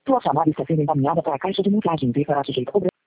Sua chamada está sendo encaminhada para a caixa de mensagem. Deverá sujeitar